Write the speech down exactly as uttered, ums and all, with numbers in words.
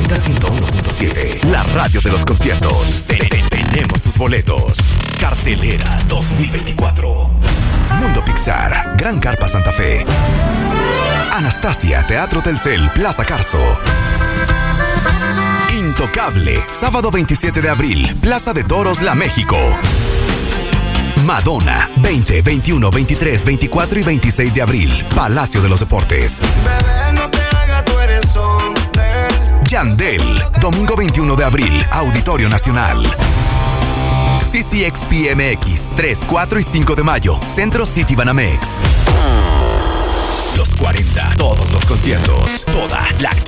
Mega ciento uno punto siete, la radio de los conciertos. Te- te- Tenemos tus boletos. Cartelera dos mil veinticuatro. Mundo Pixar, Gran Carpa Santa Fe. Anastasia, Teatro Telcel, Plaza Carso. Intocable, sábado veintisiete de abril, Plaza de Toros, La México. Madonna, veinte, veintiuno, veintitrés, veinticuatro y veintiséis de abril, Palacio de los Deportes. Bebé, no te hagas, tú eres hombre. Yandel, domingo veintiuno de abril, Auditorio Nacional. C C X P M X, tres, cuatro y cinco de mayo, Centro City Banamex. Los cuarenta, todos los conciertos, toda la actividad.